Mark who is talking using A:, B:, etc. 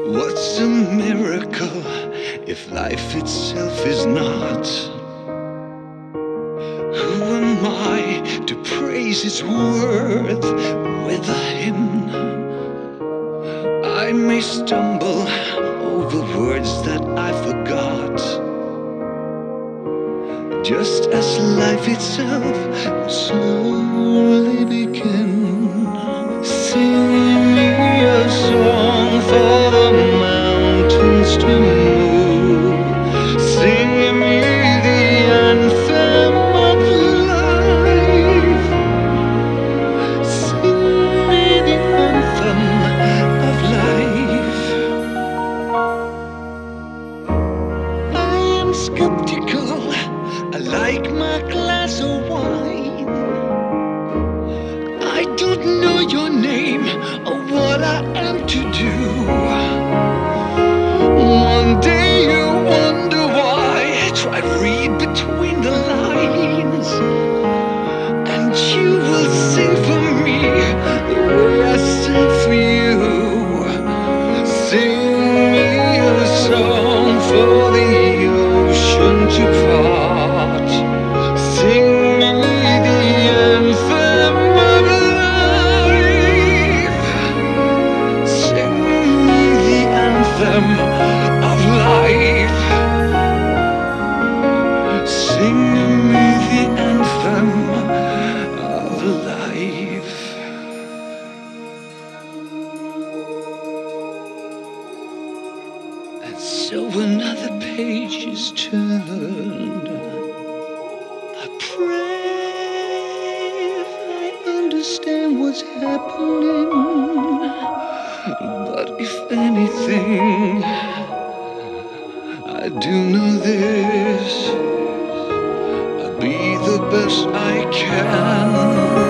A: What's a miracle if life itself is not? Who am I to praise its worth with a hymn? I may stumble over words that I forgot, just as life itself will slowly begin. Sing me a song for the mountains to move. Sing me the anthem of life. Sing me the anthem of life. I am skeptical, I like my glass of wine. I don't know your name or what I am to do. One day you wonder why. Try read between the lines, and you will sing for me the way I sing for you. Sing me a song for the ocean to part. Sing me the anthem of life. Sing me the anthem of life. Sing me the anthem of life. And so another page is turned. I pray I understand what's happening. But if anything, I do know this: I'll be the best I can.